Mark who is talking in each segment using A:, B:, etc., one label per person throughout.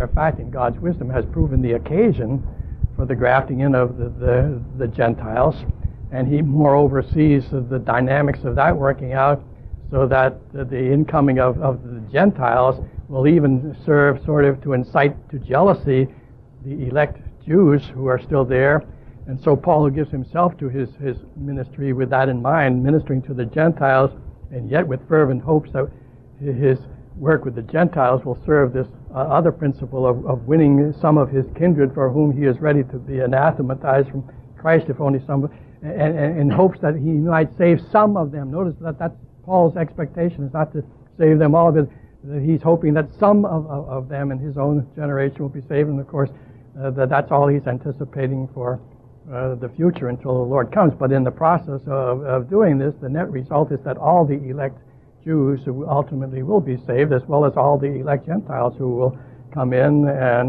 A: In fact, in God's wisdom, has proven the occasion for the grafting in of the Gentiles, and he moreover sees the dynamics of that working out so that the incoming of the Gentiles will even serve sort of to incite to jealousy the elect Jews who are still there. And so Paul gives himself to his ministry with that in mind, ministering to the Gentiles, and yet with fervent hopes that his work with the Gentiles will serve this other principle of winning some of his kindred for whom he is ready to be anathematized from Christ, if only some, and in hopes that he might save some of them. Notice that that's Paul's expectation, is not to save them all, but he's hoping that some of them in his own generation will be saved, and of course that's all he's anticipating for the future until the Lord comes. But in the process of doing this, the net result is that all the elect Jews who ultimately will be saved, as well as all the elect Gentiles who will come in,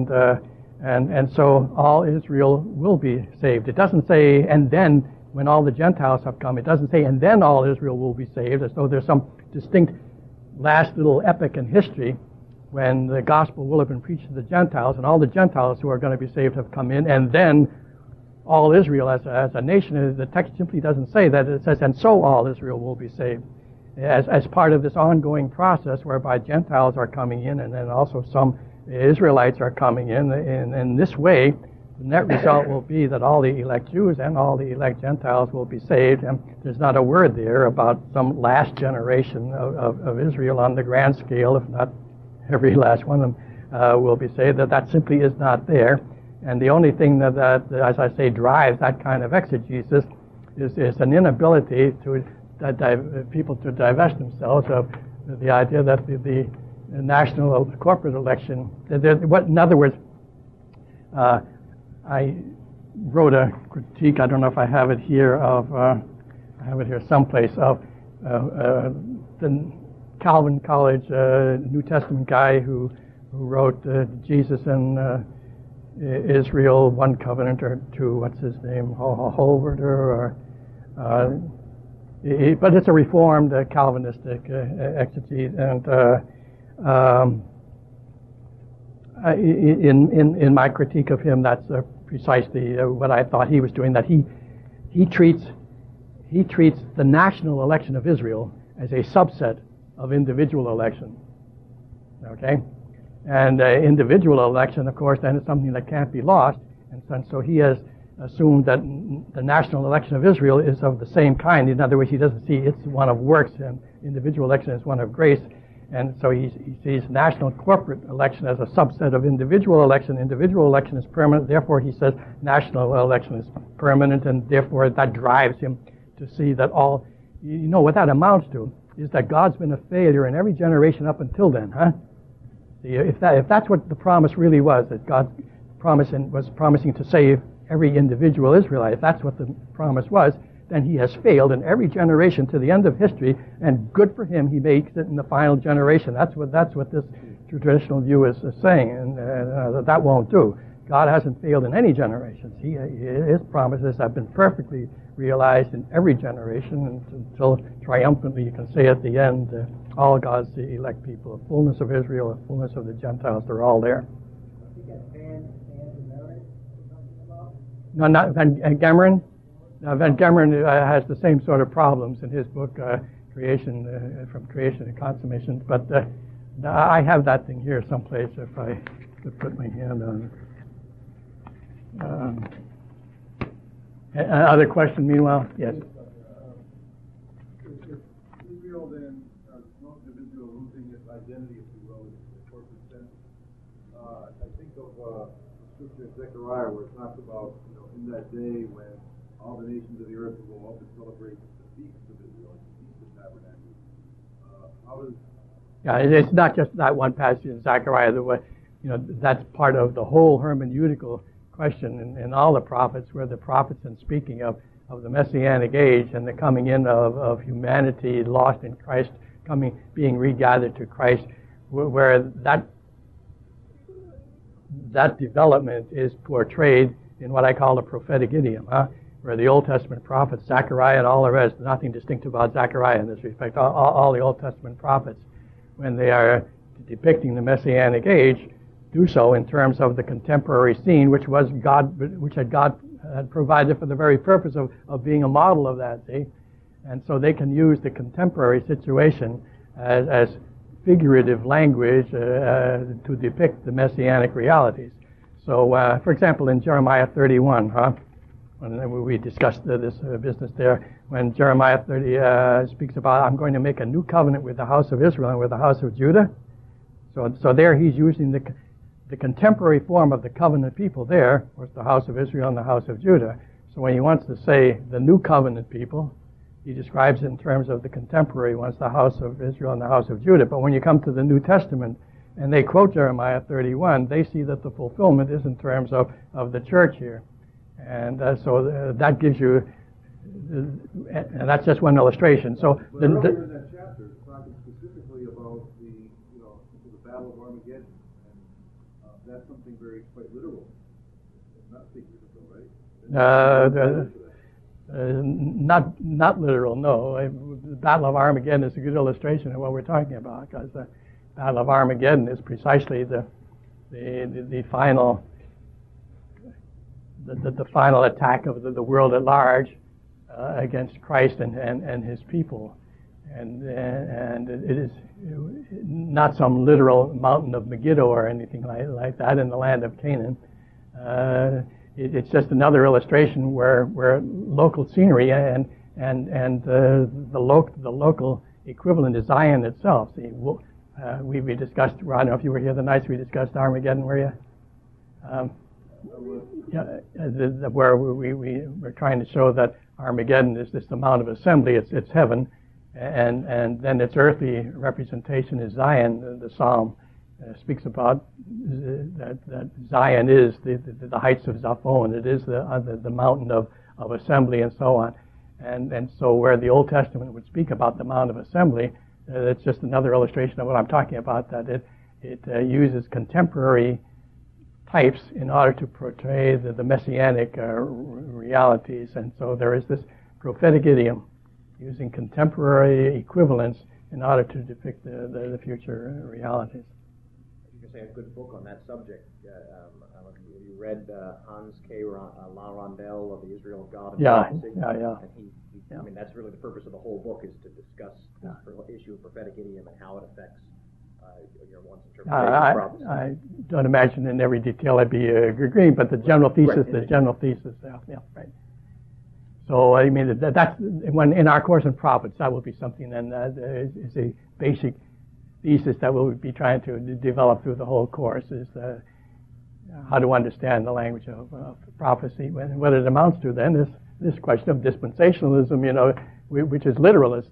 A: and so all Israel will be saved. It doesn't say, and then when all the Gentiles have come, it doesn't say, and then all Israel will be saved, as though there's some distinct last little epoch in history when the gospel will have been preached to the Gentiles, and all the Gentiles who are going to be saved have come in, and then all Israel as a nation. The text simply doesn't say that. It says, and so all Israel will be saved, as part of this ongoing process whereby Gentiles are coming in, and then also some Israelites are coming in. In this way, the net result will be that all the elect Jews and all the elect Gentiles will be saved, and there's not a word there about some last generation of Israel on the grand scale, if not every last one of them will be saved. That simply is not there. And the only thing that as I say, drives that kind of exegesis is an inability to people to divest themselves of the idea that the national corporate election, in other words, I wrote a critique, I don't know if I have it here, I have it here someplace, of the Calvin College New Testament guy who wrote Jesus and Israel, one covenant, or two, what's his name, Holverter, but it's a reformed Calvinistic exegete, and in my critique of him, that's precisely what I thought he was doing. That he treats the national election of Israel as a subset of individual election. Okay. And individual election, of course, then is something that can't be lost. And so he has assumed that the national election of Israel is of the same kind. In other words, he doesn't see it's one of works, and individual election is one of grace. And so he sees national corporate election as a subset of individual election. Individual election is permanent. Therefore, he says national election is permanent, and therefore that drives him to see that all, what that amounts to is that God's been a failure in every generation up until then, huh? If that's what the promise really was, that God was promising to save every individual Israelite, if that's what the promise was, then he has failed in every generation to the end of history, and good for him, he makes it in the final generation. That's what this traditional view is saying, and that won't do. God hasn't failed in any generations. His promises have been perfectly realized in every generation until triumphantly you can say at the end, all God's elect people, the fullness of Israel, the fullness of the Gentiles, they're all there. No, not Van Gemeren. Van Gemeren has the same sort of problems in his book, Creation, From Creation to Consummation. But I have that thing here someplace if I could put my hand on it. Other question, meanwhile? Yes.
B: Israel then, most of Israel losing its identity, if you will, in the corporate sense. I think of the scripture in Zechariah where it talks about, in that day when all the nations of the earth will go up and celebrate the feast of Israel, the feast of tabernacles. How does...
A: Yeah, it's not just that one passage in Zechariah. That's part of the whole hermeneutical question in all the prophets, where the prophets, in speaking of the Messianic age and the coming in of humanity lost in Christ, being regathered to Christ, where that development is portrayed in what I call the prophetic idiom, where the Old Testament prophets, Zechariah and all the rest, nothing distinctive about Zechariah in this respect, all the Old Testament prophets, when they are depicting the Messianic age, do so in terms of the contemporary scene, which was God, which God had provided for the very purpose of being a model of that. See? And so they can use the contemporary situation as figurative language to depict the messianic realities. So, for example, in Jeremiah 31, when we discussed this business there, when Jeremiah 30 speaks about, I'm going to make a new covenant with the house of Israel and with the house of Judah. So there he's using the contemporary form of the covenant people there, was the house of Israel and the house of Judah. So when he wants to say the new covenant people, he describes it in terms of the contemporary ones, the house of Israel and the house of Judah. But when you come to the New Testament, and they quote Jeremiah 31, they see that the fulfillment is in terms of the church here. And so that gives you, and that's just one illustration. So
B: earlier in that chapter, it's talking specifically about the Battle of Armageddon, and that's something quite literal, not figurative, right?
A: Not literal, no. The Battle of Armageddon is a good illustration of what we're talking about, because the Battle of Armageddon is precisely the final the final attack of the world at large against Christ and His people, and it is not some literal mountain of Megiddo or anything like that in the land of Canaan. It's just another illustration where local scenery and the local equivalent is Zion itself. See, we discussed. I don't know if you were here the nights we discussed Armageddon, were you? Where we're trying to show that Armageddon is this the Mount of Assembly. It's heaven, and then its earthly representation is Zion. The Psalm speaks about that Zion is the heights of Zaphon. It is the mountain of assembly and so on. And so where the Old Testament would speak about the Mount of Assembly, it's just another illustration of what I'm talking about, that it uses contemporary types in order to portray the messianic realities. And so there is this prophetic idiom using contemporary equivalents in order to depict the future realities.
C: You can say a good book on that subject. You read Hans K. La Rondel of the Israel of God and Prophecy?
A: Yeah.
C: And I mean, that's really the purpose of the whole book, is to discuss the issue of prophetic idiom and how it affects one's interpretation of prophecy. I
A: don't imagine in every detail I'd be agreeing, but the general thesis, right. So I mean, that's when in our course in prophets, that will be something then is a basic thesis that we'll be trying to develop through the whole course, is how to understand the language of prophecy. And what it amounts to then is this question of dispensationalism, which is literalist,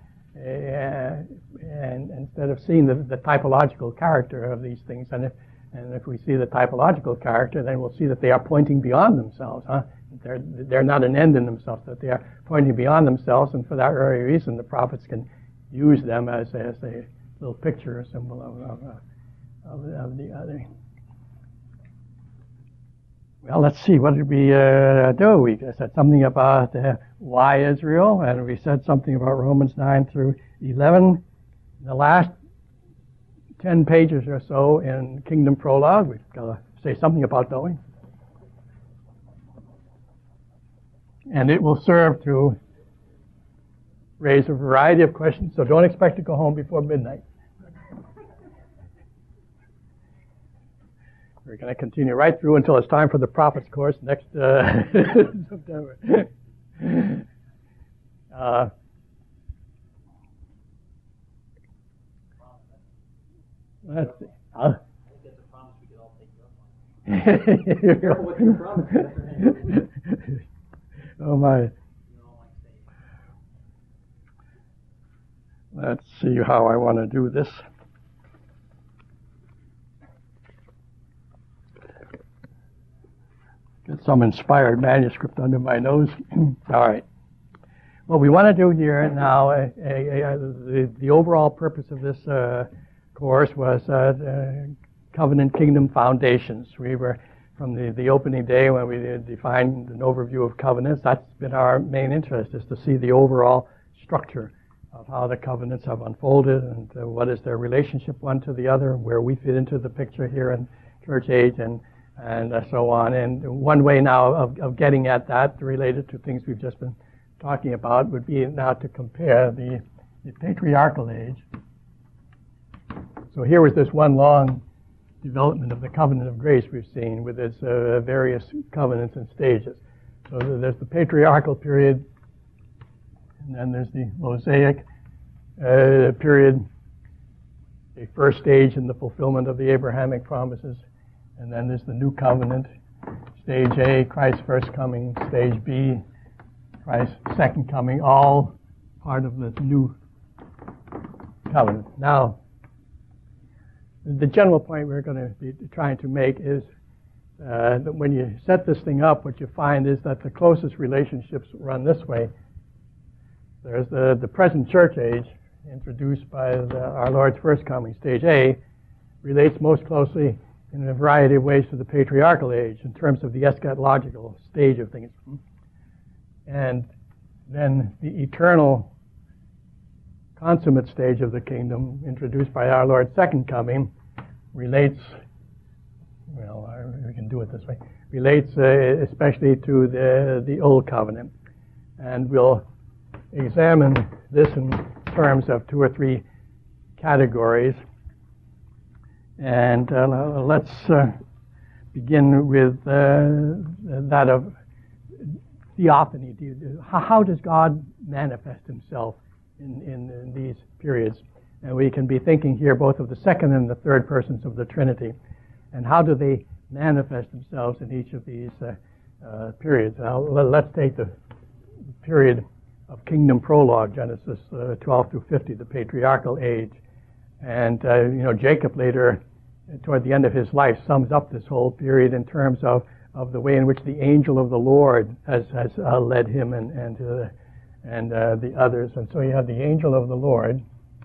A: and instead of seeing the typological character of these things, and if we see the typological character, then we'll see that they are pointing beyond themselves. They're not an end in themselves, that they are pointing beyond themselves, and for that very reason, the prophets can use them as a little picture, a symbol of the other. Well, let's see. What did we do? We said something about why Israel, and we said something about Romans 9 through 11. The last 10 pages or so in Kingdom Prologue, we've got to say something about going. And it will serve to raise a variety of questions, so don't expect to go home before midnight. We're going to continue right through until it's time for the Prophets course next September. Let's see.
D: I think that's a promise we could all take you up on.
C: What's your promise?
A: Oh my.
D: You don't like saying.
A: Let's see how I want to do this. Get some inspired manuscript under my nose. All right. What we want to do here now, the overall purpose of this course was Covenant Kingdom Foundations. We were, from the opening day when we defined an overview of covenants, that's been our main interest, is to see the overall structure of how the covenants have unfolded and what is their relationship one to the other, where we fit into the picture here in church age and so on. And one way now of getting at that, related to things we've just been talking about, would be now to compare the patriarchal age. So here was this one long development of the covenant of grace we've seen with its various covenants and stages. So there's the patriarchal period, and then there's the Mosaic period, the first stage in the fulfillment of the Abrahamic promises, and then there's the New Covenant, stage A, Christ's first coming, stage B, Christ's second coming, all part of the New Covenant. Now, the general point we're going to be trying to make is that when you set this thing up, what you find is that the closest relationships run this way. There's the present church age, introduced by our Lord's first coming, stage A, relates most closely in a variety of ways to the patriarchal age in terms of the eschatological stage of things. And then the eternal consummate stage of the kingdom, introduced by our Lord's second coming, relates, well, we can do it this way, relates especially to the Old Covenant. And we'll examine this in terms of two or three categories. And let's begin with that of theophany. How does God manifest himself in these periods? And we can be thinking here both of the second and the third persons of the Trinity. And how do they manifest themselves in each of these periods? Now, let's take the period of kingdom prologue, Genesis 12 through 50, the patriarchal age. And, Jacob later, toward the end of his life, sums up this whole period in terms of the way in which the angel of the Lord has led him and the others. And so you have the angel of the Lord.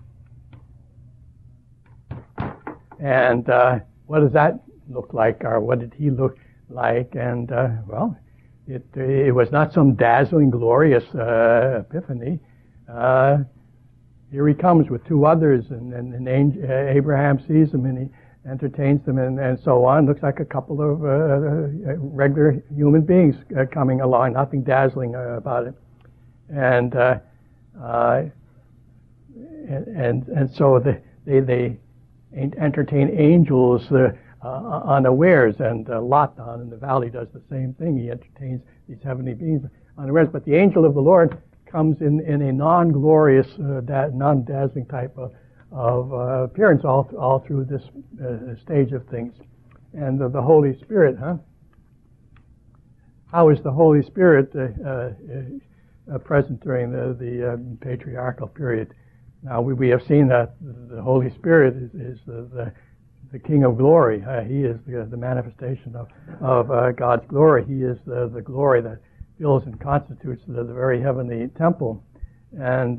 A: And what does that look like, or what did he look like? And, it was not some dazzling, glorious epiphany. Here he comes with two others, and Abraham sees them, and he entertains them, and so on. Looks like a couple of regular human beings coming along, nothing dazzling about it. And so they entertain angels unawares, and Lot down in the valley does the same thing. He entertains these heavenly beings unawares. But the angel of the Lord comes in a non-glorious, non-dazzling type of appearance all through this stage of things. And the Holy Spirit, how is the Holy Spirit present during the patriarchal period? Now, we have seen that the Holy Spirit is the King of glory. He is the manifestation of God's glory. He is the glory that fills and constitutes the very heavenly temple. And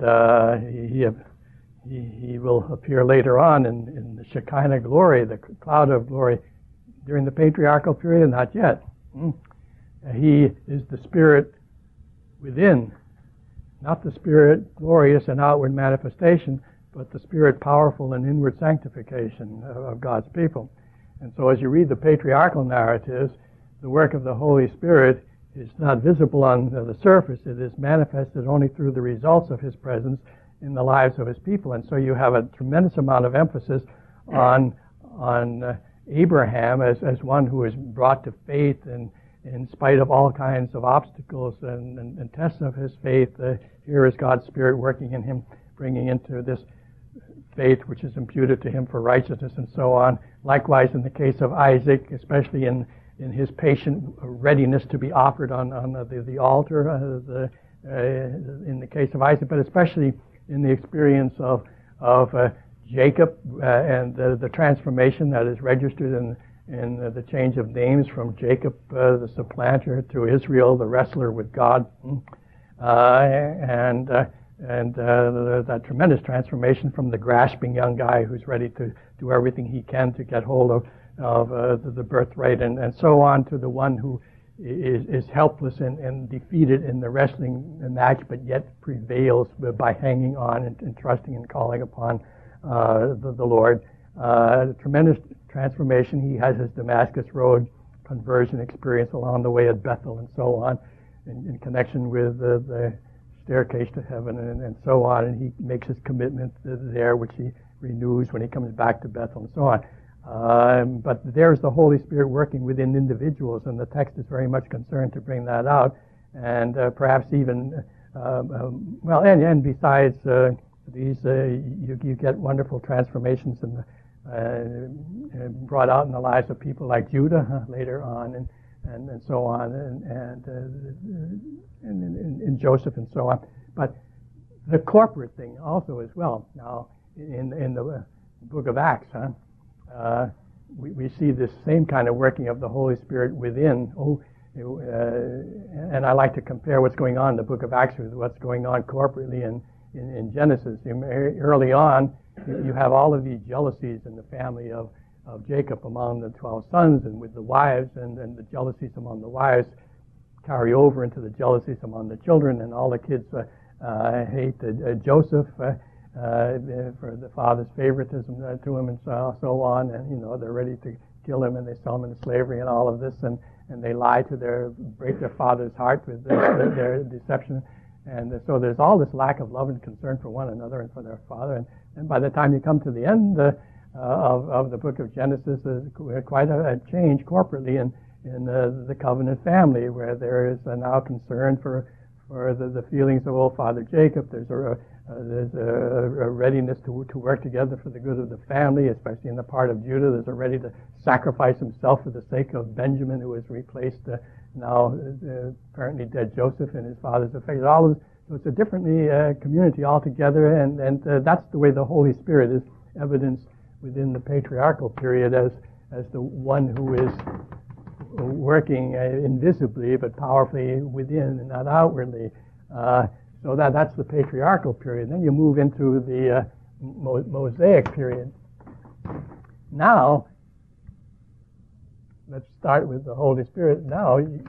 A: he will appear later on in the Shekinah glory, the cloud of glory, during the patriarchal period, not yet. He is the Spirit within, not the Spirit glorious and outward manifestation, but the Spirit powerful in inward sanctification of God's people. And so as you read the patriarchal narratives, the work of the Holy Spirit is not visible on the surface. It is manifested only through the results of his presence in the lives of his people. And so you have a tremendous amount of emphasis on Abraham as one who is brought to faith, and in spite of all kinds of obstacles and tests of his faith, here is God's Spirit working in him, bringing into this faith which is imputed to him for righteousness and so on. Likewise in the case of Isaac, especially in his patient readiness to be offered on the altar, in the case of Isaac, but especially in the experience of Jacob and the transformation that is registered in the change of names from Jacob, the supplanter, to Israel, the wrestler with God, and that tremendous transformation from the grasping young guy who's ready to do everything he can to get hold of the birthright, and so on, to the one who is helpless and defeated in the wrestling match, but yet prevails by hanging on and trusting and calling upon the Lord. Tremendous transformation. He has his Damascus Road conversion experience along the way at Bethel and so on, in connection with the staircase to heaven and so on. And he makes his commitment there, which he renews when he comes back to Bethel and so on. But there's the Holy Spirit working within individuals, and the text is very much concerned to bring that out. And perhaps even, and besides these, you get wonderful transformations brought out in the lives of people like Judah later on, and so on, and Joseph and so on. But the corporate thing also as well. Now, in the book of Acts, we see this same kind of working of the Holy Spirit within. And I like to compare what's going on in the book of Acts with what's going on corporately in Genesis. Early on, you have all of these jealousies in the family of Jacob among the 12 sons and with the wives, and the jealousies among the wives carry over into the jealousies among the children, and all the kids hate Joseph for the father's favoritism to him and so on, and they're ready to kill him, and they sell him into slavery and all of this, and they lie break their father's heart with their deception. And so there's all this lack of love and concern for one another and for their father. And by the time you come to the end of the book of Genesis, there's quite a change corporately in the covenant family, where there is now concern for the feelings of old father Jacob. There's a readiness to work together for the good of the family, especially in the part of Judah. There's a ready to sacrifice himself for the sake of Benjamin, who has replaced now apparently dead Joseph in his father's affairs. So it's a different community altogether, and that's the way the Holy Spirit is evidenced within the patriarchal period as the one who is working invisibly but powerfully within and not outwardly. So that's the patriarchal period. Then you move into the Mosaic period. Now, let's start with the Holy Spirit. Now, you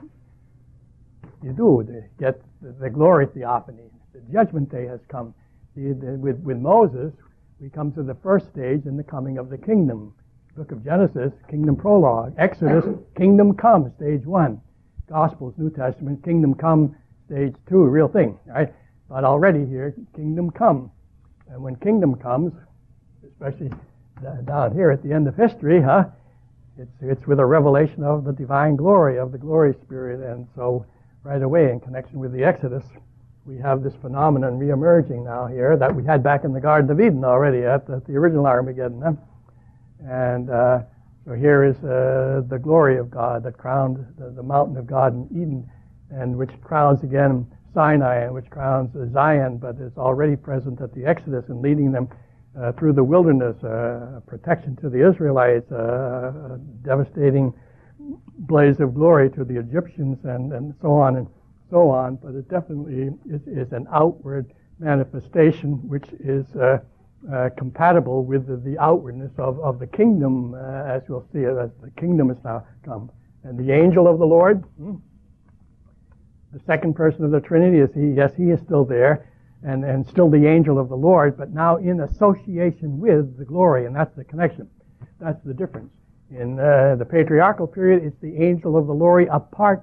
A: get the glory theophany. The judgment day has come. With Moses, we come to the first stage in the coming of the kingdom. Book of Genesis, kingdom prologue. Exodus, kingdom come, stage 1. Gospels, New Testament, kingdom come, stage 2, real thing, right? But already here, kingdom come. And when kingdom comes, especially down here at the end of history, it's with a revelation of the divine glory, of the glory spirit. And so right away, in connection with the Exodus, we have this phenomenon reemerging now here that we had back in the Garden of Eden already at the original Armageddon. And so here is the glory of God that crowned the mountain of God in Eden, and which crowns again Sinai, and which crowns Zion, but is already present at the Exodus and leading them through the wilderness, protection to the Israelites, devastating blaze of glory to the Egyptians, and so on and so on. But it definitely is an outward manifestation which is compatible with the outwardness of the kingdom, as we'll see it, as the kingdom has now come. And the angel of the Lord, the second person of the Trinity, is he? Yes, he is still there, and still the angel of the Lord, but now in association with the glory, and that's the connection. That's the difference. In the patriarchal period, it's the angel of the Lord apart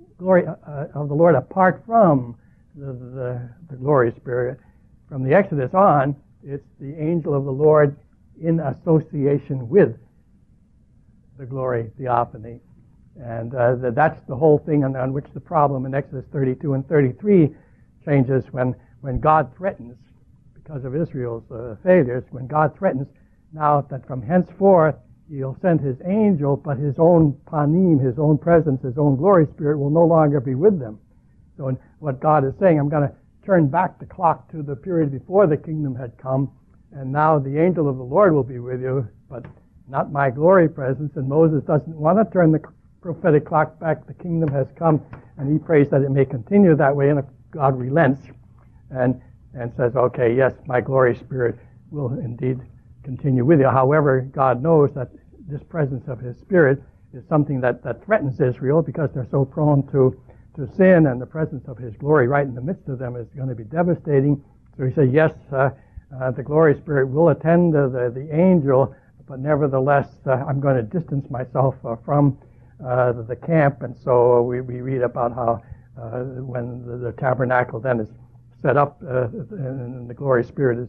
A: from the glory spirit. From the Exodus on, it's the angel of the Lord in association with the glory theophany. And that's the whole thing on which the problem in Exodus 32 and 33 changes when God threatens, because of Israel's failures, when God threatens now that from henceforth he'll send his angel, but his own panim, his own presence, his own glory spirit will no longer be with them. So what God is saying, I'm going to turn back the clock to the period before the kingdom had come, and now the angel of the Lord will be with you, but not my glory presence. And Moses doesn't want to turn the prophetic clock back. The kingdom has come, and he prays that it may continue that way, and God relents and says, okay, yes, my glory spirit will indeed continue with you. However, God knows that this presence of his spirit is something that threatens Israel, because they're so prone to sin, and the presence of his glory right in the midst of them is going to be devastating. So he says, yes, the glory spirit will attend the angel, but nevertheless, I'm going to distance myself from the camp. And so we read about how when the tabernacle then is set up and the glory spirit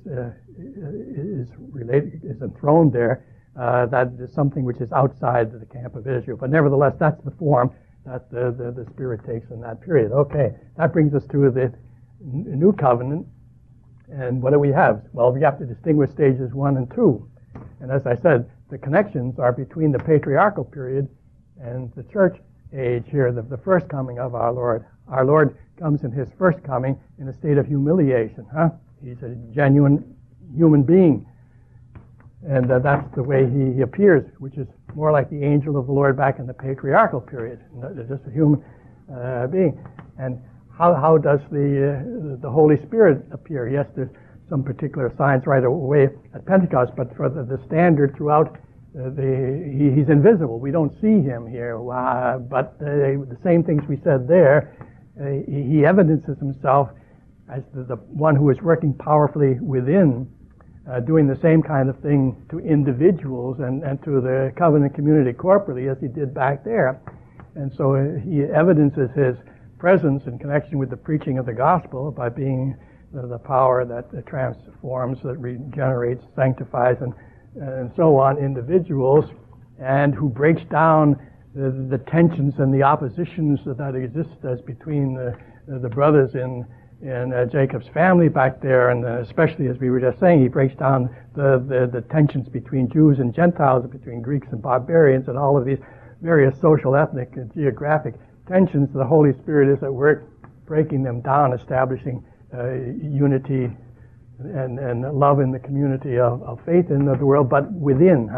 A: is enthroned there, that is something which is outside the camp of Israel. But nevertheless, that's the form that the Spirit takes in that period. Okay, that brings us to the New Covenant. And what do we have? Well, we have to distinguish stages 1 and 2. And as I said, the connections are between the patriarchal period and the church age here, the first coming of our Lord. Our Lord comes in his first coming in a state of humiliation. He's a genuine human being. And that's the way he appears, which is more like the angel of the Lord back in the patriarchal period, just a human being. And how does the Holy Spirit appear? Yes, there's some particular signs right away at Pentecost, but for the standard throughout, he's invisible. We don't see him here. But the same things we said there, he evidences himself as the one who is working powerfully within, doing the same kind of thing to individuals and to the covenant community corporately as he did back there. And so he evidences his presence in connection with the preaching of the gospel by being the power that transforms, that regenerates, sanctifies, and so on individuals, and who breaks down the tensions and the oppositions that exist as between the brothers in Jacob's family back there, and especially, as we were just saying, he breaks down the tensions between Jews and Gentiles, between Greeks and barbarians, and all of these various social, ethnic, and geographic tensions. The Holy Spirit is at work breaking them down, establishing unity and love in the community of faith in the world, but within,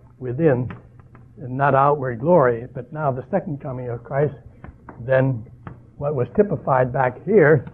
A: and not outward glory. But now the second coming of Christ, then what was typified back here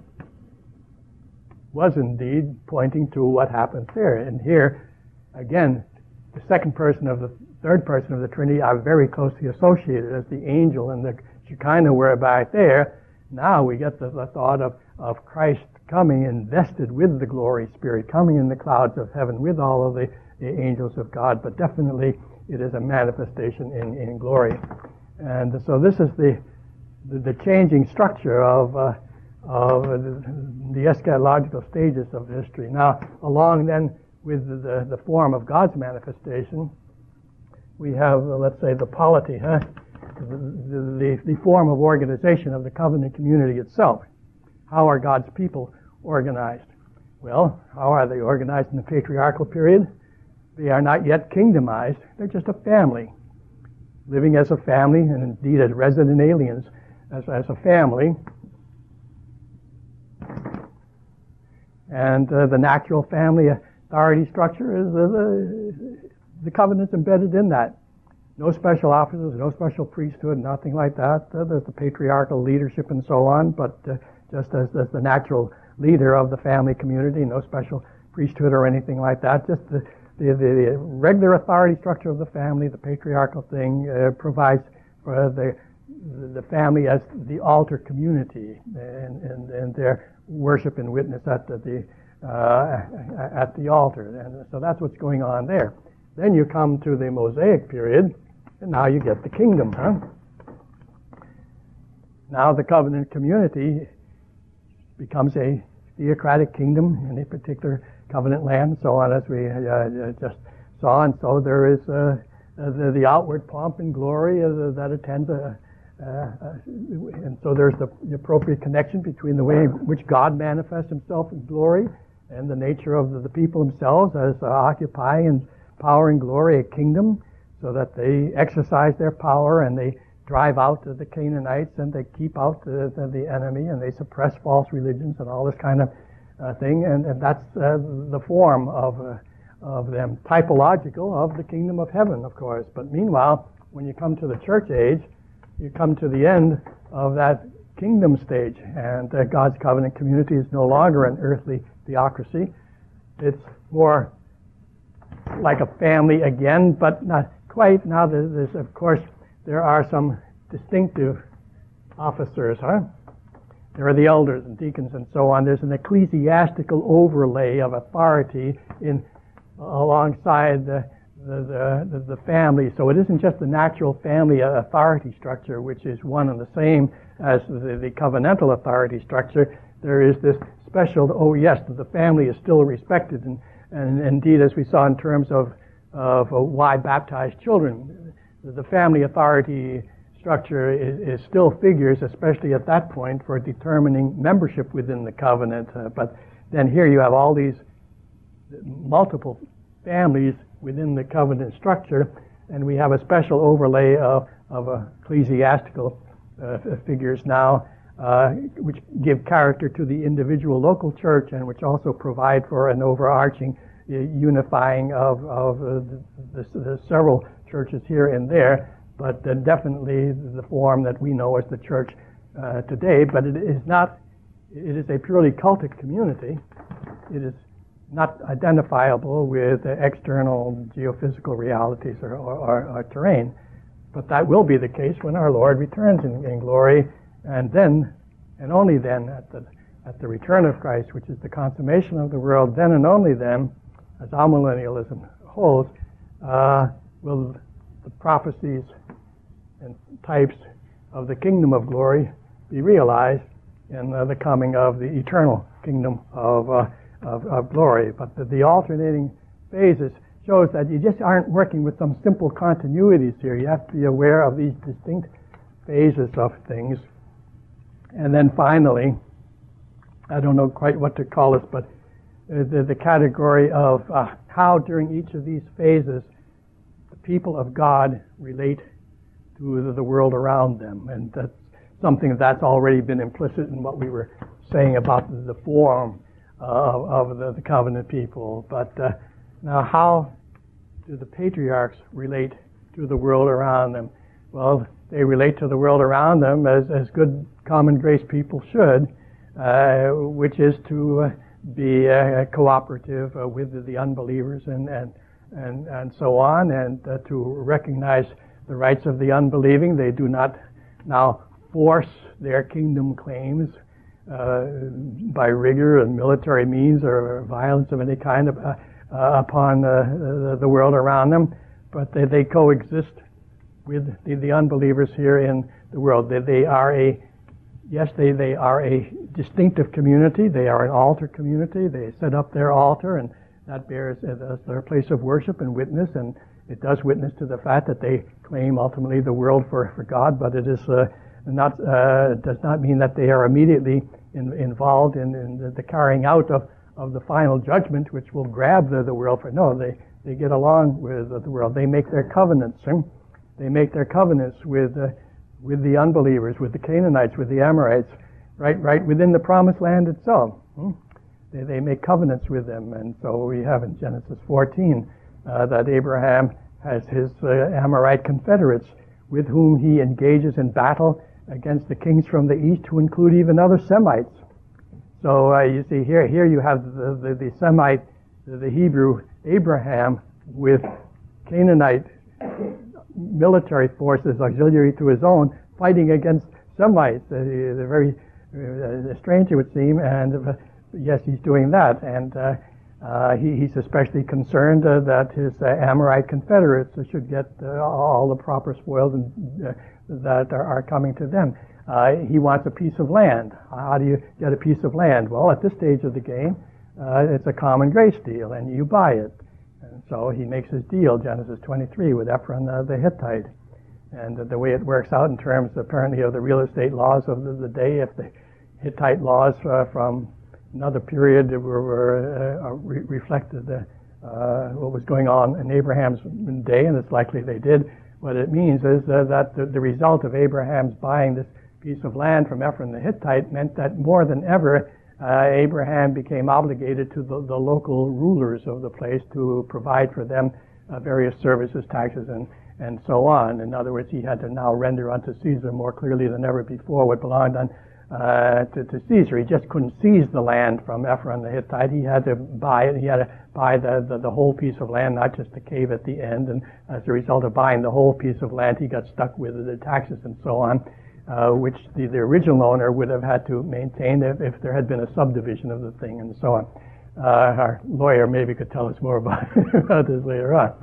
A: was indeed pointing to what happens there. And here, again, the second person of the third person of the Trinity are very closely associated, as the angel and the Shekinah were back there. Now we get the thought of Christ coming invested with the glory spirit, coming in the clouds of heaven with all of the angels of God, but definitely it is a manifestation in glory. And so this is the changing structure of the eschatological stages of history. Now, along then with the form of God's manifestation, we have, let's say, the polity, the form of organization of the covenant community itself. How are God's people organized? Well, how are they organized in the patriarchal period? They are not yet kingdomized. They're just a family, living as a family, and indeed as resident aliens as a family. And the natural family authority structure is the covenant's embedded in that. No special offices, no special priesthood, nothing like that. There's the patriarchal leadership and so on, but just as the natural leader of the family community, no special priesthood or anything like that. Just the regular authority structure of the family, the patriarchal thing, provides for the family as the altar community and their worship and witness at the altar. And so that's what's going on there. Then you come to the Mosaic period, and now you get the kingdom. Now the covenant community becomes a theocratic kingdom in a particular covenant land, so on, as we just saw. And so there is the outward pomp and glory that attends and so there's the appropriate connection between the way in which God manifests himself in glory and the nature of the people themselves as occupying and power and glory a kingdom, so that they exercise their power and they drive out the Canaanites and they keep out the enemy and they suppress false religions and all this kind of thing. And that's the form of them, typological of the kingdom of heaven, of course. But meanwhile, when you come to the church age, you come to the end of that kingdom stage, and God's covenant community is no longer an earthly theocracy. It's more like a family again, but not quite. Now there's of course, there are some distinctive officers, There are the elders and deacons and so on. There's an ecclesiastical overlay of authority alongside the family. So it isn't just the natural family authority structure, which is one and the same as the covenantal authority structure. There is this special, oh yes, the family is still respected, and indeed, as we saw in terms of why baptize children, the family authority structure is still figures, especially at that point, for determining membership within the covenant. But then here you have all these multiple families within the covenant structure, and we have a special overlay of ecclesiastical figures now, which give character to the individual local church and which also provide for an overarching unifying of the several churches here and there, but definitely the form that we know as the church today. But it is a purely cultic community. It is not identifiable with external geophysical realities or terrain. But that will be the case when our Lord returns in glory, and then, and only then, at the return of Christ, which is the consummation of the world, then and only then, as amillennialism holds, will the prophecies and types of the kingdom of glory be realized in the coming of the eternal kingdom of glory. But the alternating phases shows that you just aren't working with some simple continuities here. You have to be aware of these distinct phases of things. And then finally, I don't know quite what to call this, but the category of how during each of these phases the people of God relate to the world around them. And that's something that's already been implicit in what we were saying about the form of the covenant people. But now, how do the patriarchs relate to the world around them? Well, they relate to the world around them as good common grace people should, which is to be cooperative with the unbelievers and so on, and to recognize the rights of the unbelieving. They do not now force their kingdom claims by rigor and military means or violence of any kind upon the world around them, but they coexist with the unbelievers here in the world. They are a distinctive community. They are an altar community. They set up their altar, and that bears as their place of worship and witness, and it does witness to the fact that they claim ultimately the world for God, but it is does not mean that they are immediately involved in the carrying out of the final judgment, which will grab the world for. No, they get along with the world. They make their covenants. They make their covenants with the unbelievers, with the Canaanites, with the Amorites, right within the promised land itself. They make covenants with them, and so we have in Genesis 14 that Abraham has his Amorite confederates with whom he engages in battle against the kings from the east, who include even other Semites. So you see here you have the Semite, the Hebrew Abraham with Canaanite military forces auxiliary to his own, fighting against Semites. They're very strange, it would seem, and yes, he's doing that, and he's especially concerned that his Amorite confederates should get all the proper spoils that are coming to them. He wants a piece of land. How do you get a piece of land? Well, at this stage of the game, it's a common grace deal, and you buy it. And so he makes his deal, Genesis 23, with Ephron the Hittite. And the way it works out in terms, apparently, of the real estate laws of the day, if the Hittite laws from another period reflected what was going on in Abraham's day, and it's likely they did, what it means is that the result of Abraham's buying this piece of land from Ephron the Hittite meant that more than ever Abraham became obligated to the local rulers of the place to provide for them various services, taxes, and so on. In other words, he had to now render unto Caesar more clearly than ever before what belonged to Caesar. He just couldn't seize the land from Ephron the Hittite. He had to buy it. He had to buy the whole piece of land, not just the cave at the end. And as a result of buying the whole piece of land, he got stuck with the taxes and so on, which the original owner would have had to maintain if there had been a subdivision of the thing and so on. Our lawyer maybe could tell us more about this later on. But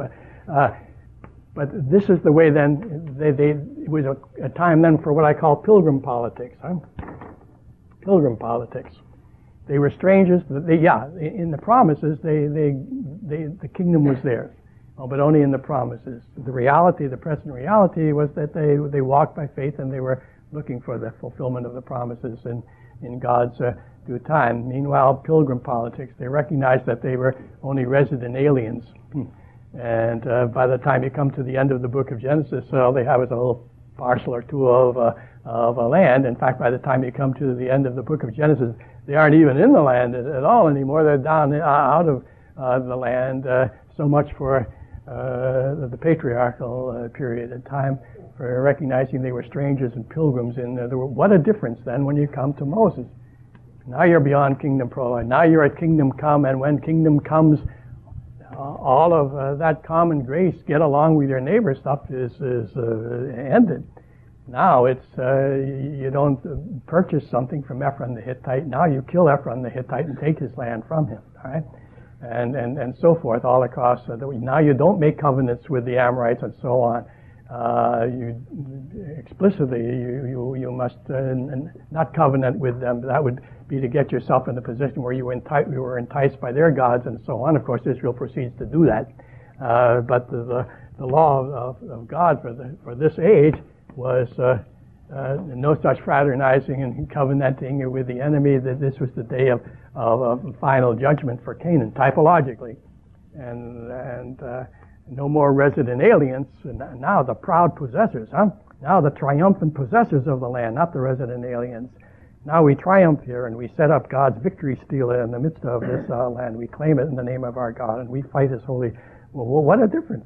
A: But this is the way then, it was a time then for what I call pilgrim politics. Pilgrim politics. They were strangers. In the promises, the kingdom was theirs, but only in the promises. The reality, the present reality, was that they walked by faith and they were looking for the fulfillment of the promises in God's due time. Meanwhile, pilgrim politics, they recognized that they were only resident aliens. And by the time you come to the end of the book of Genesis, all they have is a little parcel or two of a land. In fact, by the time you come to the end of the book of Genesis, they aren't even in the land at all anymore. They're down out of the land. So much for the patriarchal period of time, for recognizing they were strangers and pilgrims in the world. What a difference then when you come to Moses. Now you're beyond kingdom prologue. Now you're at kingdom come, and when kingdom comes, all of that common grace, get along with your neighbor stuff is ended. Now it's you don't purchase something from Ephron the Hittite. Now you kill Ephron the Hittite and take his land from him. All right, and so forth all across. Now you don't make covenants with the Amorites and so on. You explicitly you must not covenant with them. That would be to get yourself in a position where you were enticed by their gods and so on. Of course, Israel proceeds to do that. But the law of God for this age was no such fraternizing and covenanting with the enemy. That this was the day of final judgment for Canaan, typologically, and no more resident aliens. Now the proud possessors, Now the triumphant possessors of the land, not the resident aliens. Now we triumph here, and we set up God's victory stele in the midst of this land. We claim it in the name of our God, and we fight His holy. Well, what a difference,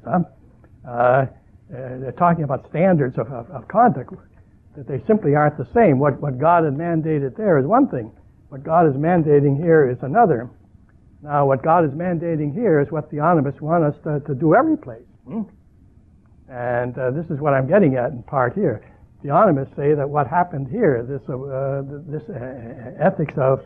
A: they're talking about standards of conduct, that they simply aren't the same. What God had mandated there is one thing. What God is mandating here is another. Now, what God is mandating here is what theonomists want us to do every place. And this is what I'm getting at in part here. Theonomists say that what happened here, this ethics of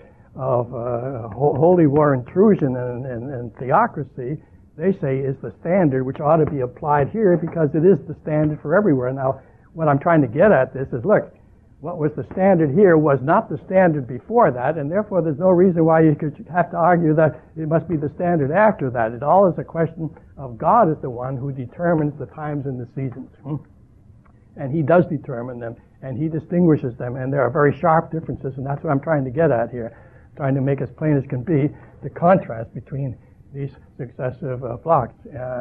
A: holy war intrusion and theocracy, they say is the standard which ought to be applied here because it is the standard for everywhere. Now, what I'm trying to get at this is, look, what was the standard here was not the standard before that, and therefore there's no reason why you could have to argue that it must be the standard after that. It all is a question of God is the one who determines the times and the seasons. And He does determine them, and He distinguishes them, and there are very sharp differences, and that's what I'm trying to get at here, trying to make as plain as can be the contrast between these successive flocks.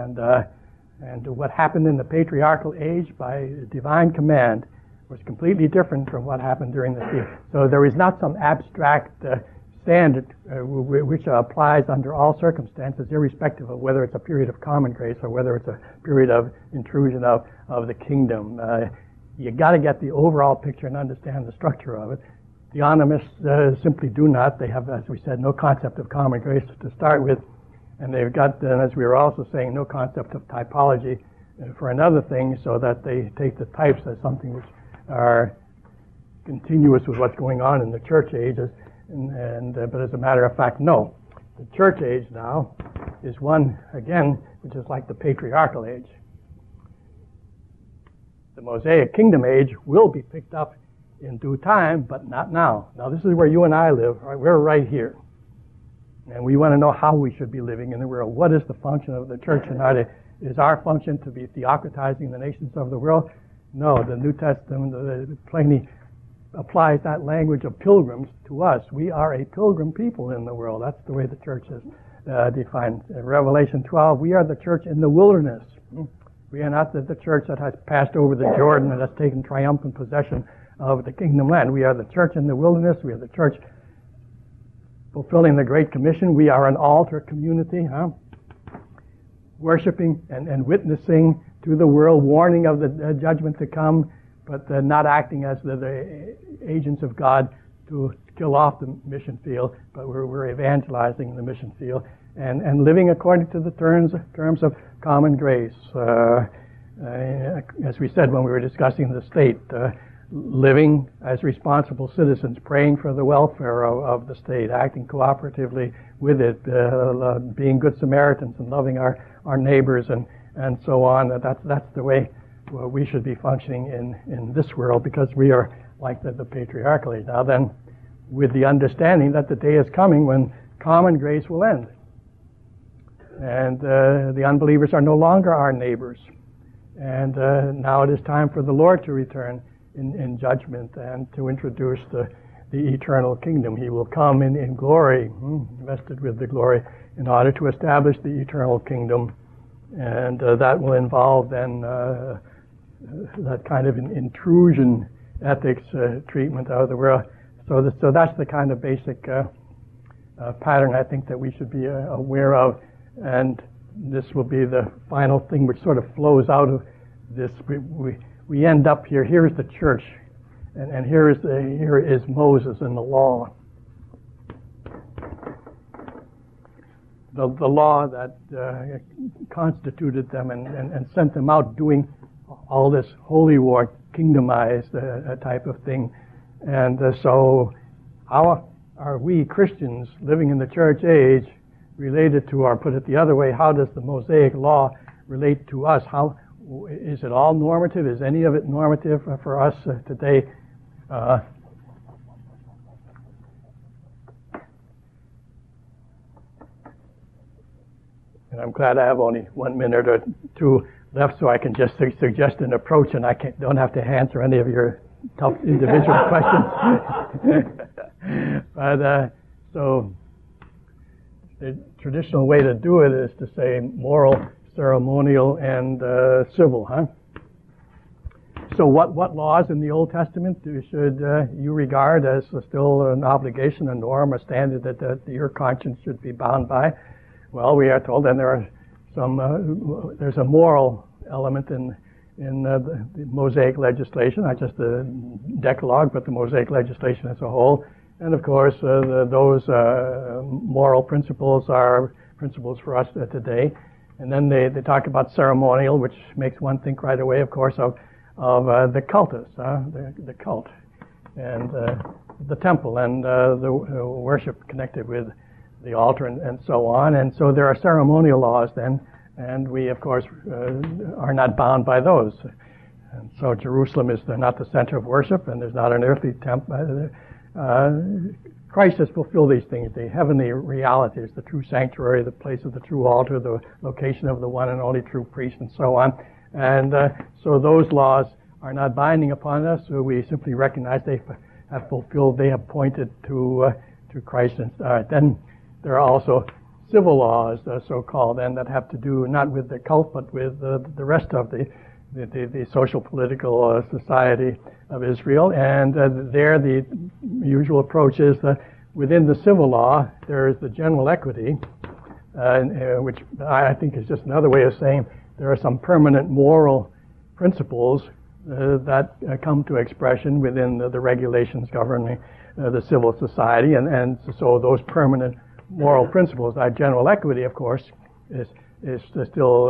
A: And what happened in the patriarchal age by divine command was completely different from what happened during the sea. So there is not some abstract standard which applies under all circumstances, irrespective of whether it's a period of common grace or whether it's a period of intrusion of the kingdom. You got to get the overall picture and understand the structure of it. Theonomists simply do not. They have, as we said, no concept of common grace to start with, and they've got, as we were also saying, no concept of typology for another thing, so that they take the types as something which are continuous with what's going on in the church ages, but as a matter of fact, no. The church age now is one, again, which is like the patriarchal age. The Mosaic kingdom age will be picked up in due time, but not now. Now, this is where you and I live. Right? We're right here. And we want to know how we should be living in the world. What is the function of the church? And is our function to be theocratizing the nations of the world? No, the New Testament plainly applies that language of pilgrims to us. We are a pilgrim people in the world. That's the way the church is defined. In Revelation 12, we are the church in the wilderness. We are not the church that has passed over the Jordan and has taken triumphant possession of the kingdom land. We are the church in the wilderness. We are the church fulfilling the Great Commission. We are an altar community, worshiping and witnessing to the world, warning of the judgment to come, but not acting as the agents of God to kill off the mission field, but we're evangelizing the mission field and living according to the terms of common grace. As we said when we were discussing the state, living as responsible citizens, praying for the welfare of the state, acting cooperatively with it, being good Samaritans and loving our neighbors and and so on. That's the way we should be functioning in this world, because we are like the patriarchal age. Now then, with the understanding that the day is coming when common grace will end, and the unbelievers are no longer our neighbors, and now it is time for the Lord to return in judgment and to introduce the eternal kingdom. He will come in glory, invested with the glory, in order to establish the eternal kingdom, and that will involve then that kind of an intrusion ethics treatment of the world. So that's the kind of basic pattern I think that we should be aware of, and this will be the final thing which sort of flows out of this. We end up here. Here is the church, and here is Moses and the law. The law that constituted them and sent them out doing all this holy war, kingdomized type of thing. And so how are we Christians living in the church age related to, or put it the other way, how does the Mosaic law relate to us? How is it all normative? Is any of it normative for us today? And I'm glad I have only 1 minute or two left, so I can just suggest an approach, and I don't have to answer any of your tough individual questions. But so the traditional way to do it is to say moral, ceremonial, and civil, huh? So what laws in the Old Testament should you regard as still an obligation, a norm, a standard that your conscience should be bound by? Well, we are told, and there are some. There's a moral element in the Mosaic legislation, not just the Decalogue, but the Mosaic legislation as a whole. And of course, those moral principles are principles for us today. And then they talk about ceremonial, which makes one think right away, of course, of the cultus, the cult, and the temple, and the worship connected with the altar, and so on. And so there are ceremonial laws then, and we, of course, are not bound by those. And so Jerusalem is not the center of worship, and there's not an earthly temple. Christ has fulfilled these things, the heavenly realities, the true sanctuary, the place of the true altar, the location of the one and only true priest, and so on. And so those laws are not binding upon us, so we simply recognize they have fulfilled, they have pointed to Christ. And then there are also civil laws, so-called, and that have to do not with the cult, but with the rest of the social political society of Israel. And there the usual approach is that within the civil law there is the general equity, which I think is just another way of saying there are some permanent moral principles that come to expression within the regulations governing the civil society, and so those permanent moral principles. That general equity, of course, is still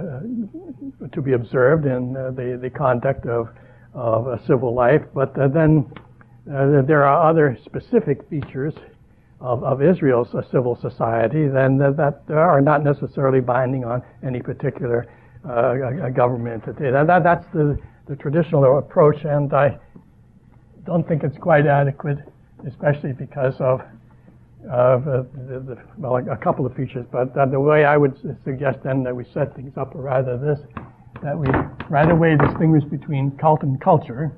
A: to be observed in the conduct of a civil life, but then there are other specific features of Israel's civil society then that are not necessarily binding on any particular government today. That's the traditional approach, and I don't think it's quite adequate, especially because of a couple of features. But the way I would suggest then that we set things up, or rather this, that we right away distinguish between cult and culture.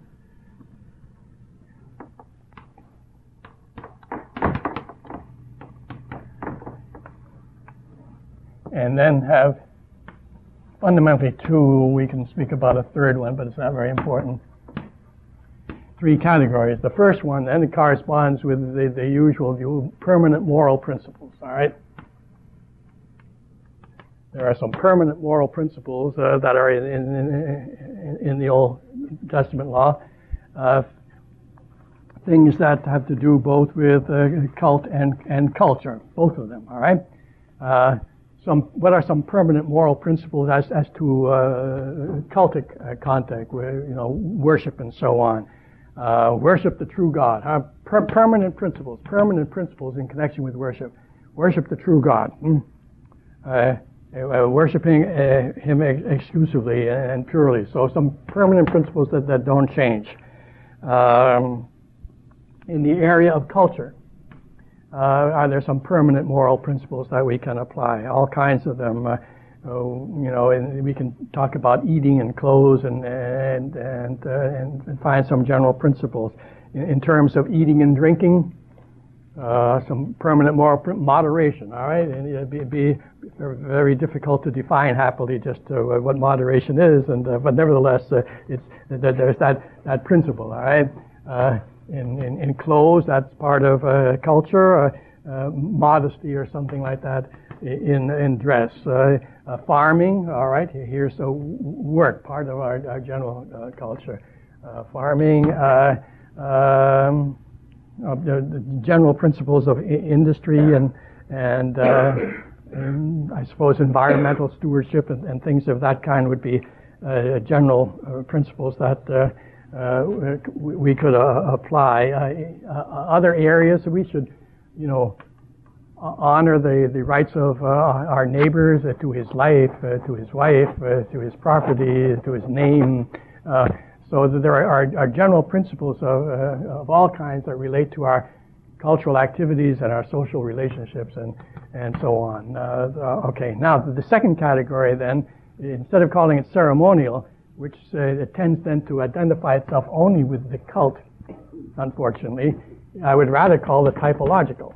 A: And then have fundamentally two. We can speak about a third one, but it's not very important. Three categories. The first one then corresponds with the usual view, permanent moral principles. All right. There are some permanent moral principles that are in the Old Testament law. Things that have to do both with cult and culture, both of them. All right. What are some permanent moral principles as to cultic contact, worship and so on? Worship the true God. Permanent principles in connection with worship. Worship the true God. worshiping him exclusively and purely. So some permanent principles that don't change. In the area of culture, are there some permanent moral principles that we can apply? All kinds of them. And we can talk about eating and clothes and find some general principles. In terms of eating and drinking, some permanent moral moderation. All right, and it'd be very, very difficult to define happily just what moderation is, but nevertheless, there's that principle. All right. In clothes, that's part of culture, modesty or something like that in dress. Farming, all right, here's work, part of our general culture. Farming, the general principles of industry and I suppose environmental stewardship and things of that kind would be general principles that we could apply. Other areas we should, honor the rights of our neighbors to his life, to his wife, to his property, to his name. So that there are general principles of all kinds that relate to our cultural activities and our social relationships and so on. Okay, now the second category then, instead of calling it ceremonial, which it tends then to identify itself only with the cult, unfortunately, I would rather call it typological.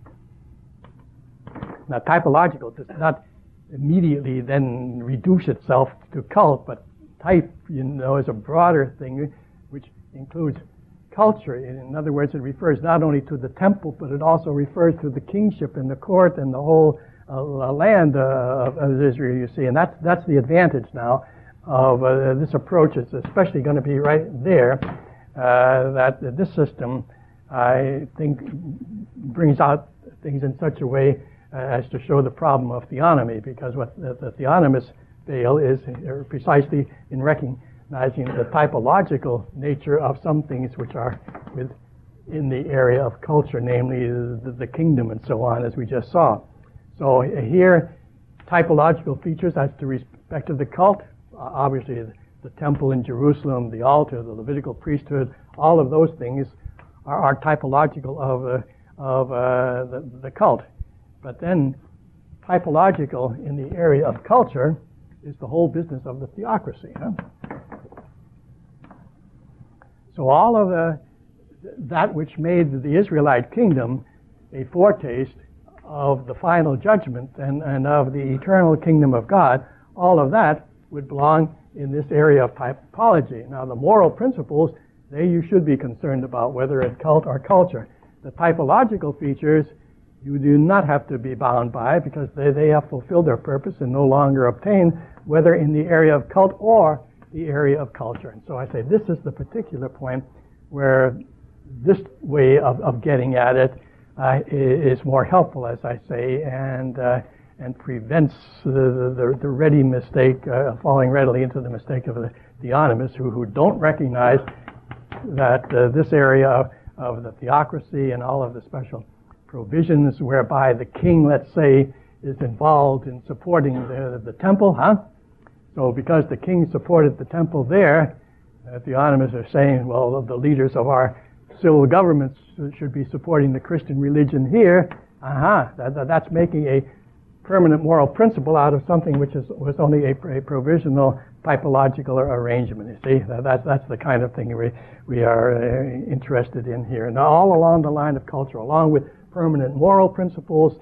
A: Now, typological does not immediately then reduce itself to cult, but type, is a broader thing which includes culture. In other words, it refers not only to the temple, but it also refers to the kingship and the court and the whole land of Israel, you see. And that's the advantage now of this approach. It's especially going to be right there that this system, I think, brings out things in such a way as to show the problem of theonomy, because what the theonomists fail is precisely in recognizing the typological nature of some things which are in the area of culture, namely the kingdom and so on, as we just saw. So here, typological features as to respect of the cult, obviously the temple in Jerusalem, the altar, the Levitical priesthood, all of those things are typological of the cult. But then typological in the area of culture is the whole business of the theocracy. So all of that which made the Israelite kingdom a foretaste of the final judgment and of the eternal kingdom of God, all of that would belong in this area of typology. Now, the moral principles, you should be concerned about, whether it's cult or culture. The typological features, you do not have to be bound by, because they have fulfilled their purpose and no longer obtain, whether in the area of cult or the area of culture. And so I say this is the particular point where this way of getting at it is more helpful, as I say, and prevents the ready mistake, falling readily into the mistake of the theonomists who don't recognize that this area of the theocracy and all of the special provisions whereby the king, let's say, is involved in supporting the temple, So because the king supported the temple there, theonomists are saying, well, the leaders of our civil governments should be supporting the Christian religion here. That's making a permanent moral principle out of something which was only a provisional typological arrangement. You see, that's the kind of thing we are interested in here. And all along the line of culture, along with permanent moral principles,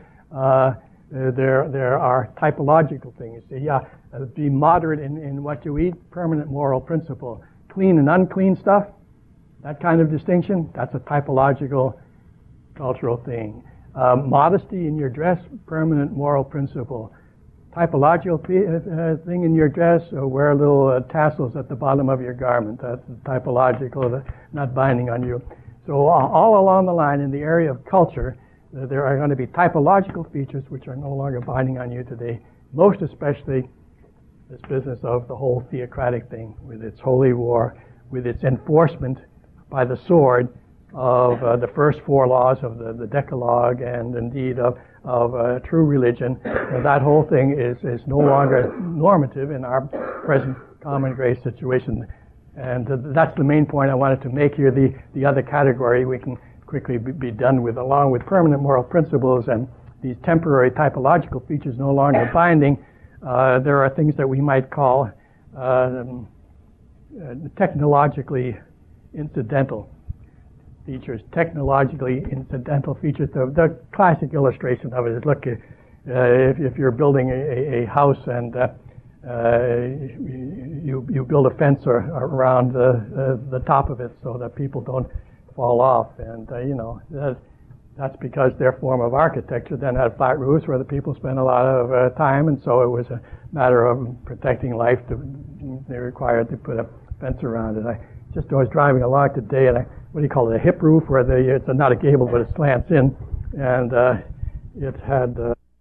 A: there are typological things. Be moderate in what you eat, permanent moral principle. Clean and unclean stuff, that kind of distinction, that's a typological cultural thing. Modesty in your dress, permanent moral principle. Typological thing in your dress, wear little tassels at the bottom of your garment. That's typological, not binding on you. So all along the line in the area of culture, there are going to be typological features which are no longer binding on you today, most especially this business of the whole theocratic thing with its holy war, with its enforcement by the sword, of the first 4 laws of the Decalogue, and indeed of true religion. That whole thing is no longer normative in our present common grace situation. And that's the main point I wanted to make here. The other category we can quickly be done with, along with permanent moral principles and these temporary typological features no longer binding. There are things that we might call technologically incidental features. Technologically incidental features. The classic illustration of it is, look, if you're building a house and you build a fence around the top of it so that people don't fall off, and that's because their form of architecture then had flat roofs where the people spent a lot of time, and so it was a matter of protecting life. They required to put a fence around it. I was driving along today, and what do you call it, a hip roof, where it's not a gable but it slants in, and it had